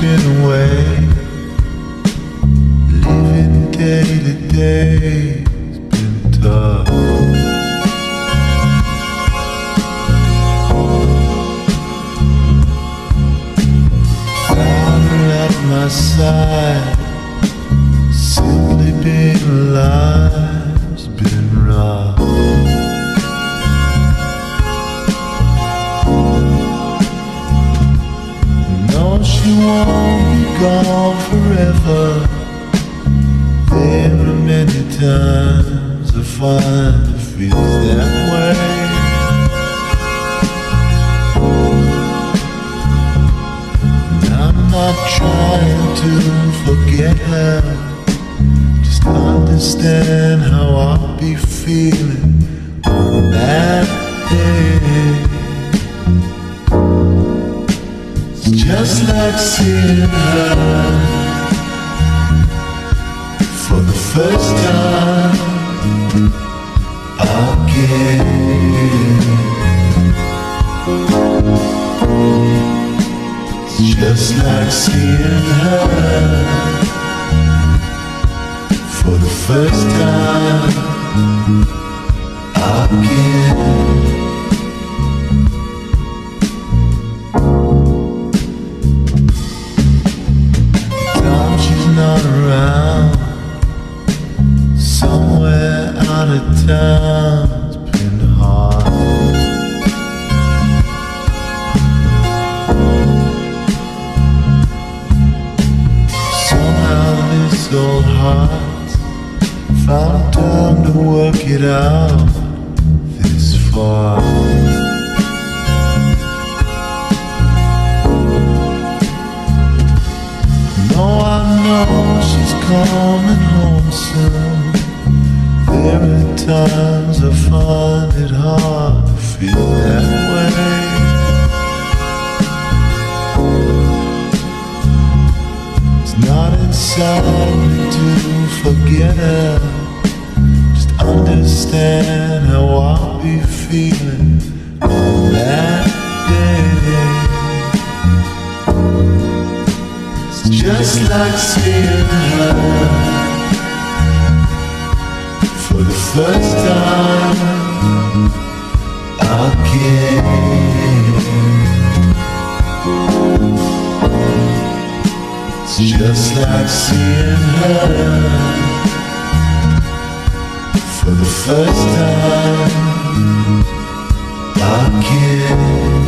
been away, living day to day has been tough. Without her at my side, simply being alive's been rough. No, she won't be gone forever. There are many times I find it feels that way. And I'm not trying to forget her, just understand how I'll be feeling on that day. It's just like seeing her for the first time again. It's just like seeing her for the first time again. Time she's not around, somewhere out of town's been hard. Somehow this old heart found time to work it out this far. No, I know she's coming home soon. There are times I find it hard to feel that way. It's not inside me to forget her, just understand how I'll be feeling on that day. It's just like seeing her for the first time again. It's just like seeing her for the first time again.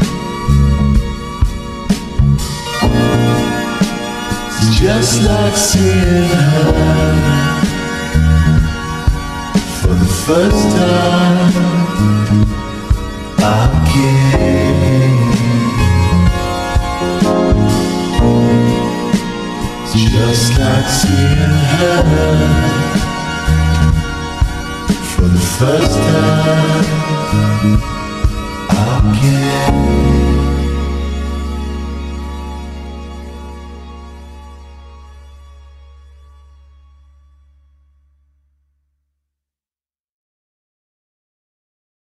It's just like seeing her for the first time again. It's just like seeing her for the first time again.